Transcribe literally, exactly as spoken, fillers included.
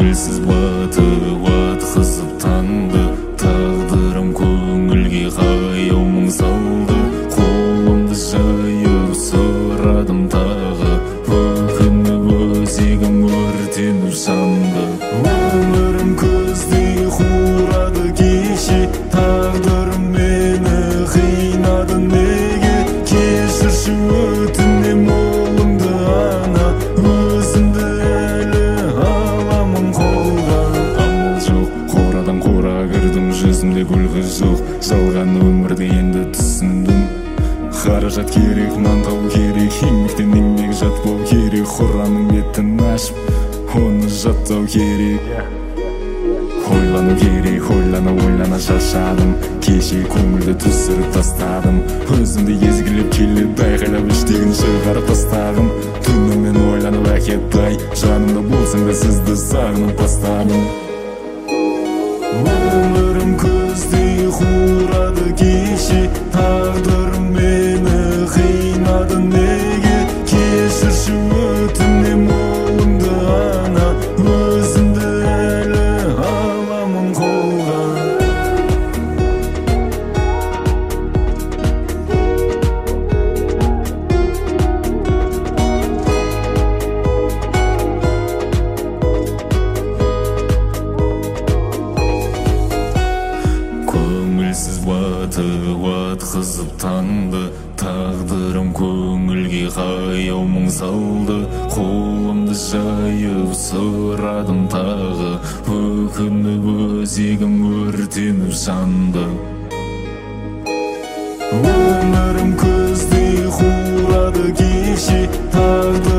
көңілсіз батып атқызып таңды, тағдырым көңілге қаяу мұң салды. Қолымды жайып сұрадым тағы, өкініп өзегім өртеніп жанды. Өмірім көздей қурады кеше, тағдырым мені қинады неге? Кешірші өтінем ұлыңды ана, өзімді әлі аламын қолға. Амал жоқ, қорадан қора кірдім, жүзімде күлкі жоқ. Жалған өмірді енді түсіндім. Қаражат керек, мантау керек, еңбектен еңбек жат бол керек. Құранның бетін ашып, оны жаттау керек. Ойлану керек, ойлана ойлана шаршадым. Кеше көңілді түсіріп тастадым. Өзімді езгілеп келіп айқайлап іштегін шығарып тастадым. Түнімен ойланып әкеттай, жанымда болсаң да сізді сағынып бастадым. Өмірім көздей қурады кеше, тағдырым мені қинады неге? Кешірші өтінем ұлыңды ана, өзімді әлі аламын қолға. Көңілсіз батып атқызып таңды, тағдырым көңілге қаяу мұң салды. Қолымды жайып сұрадым тағы, өкініп өзегім өртеніп жанды. Өмірім көздей қурады кеше, тағдырым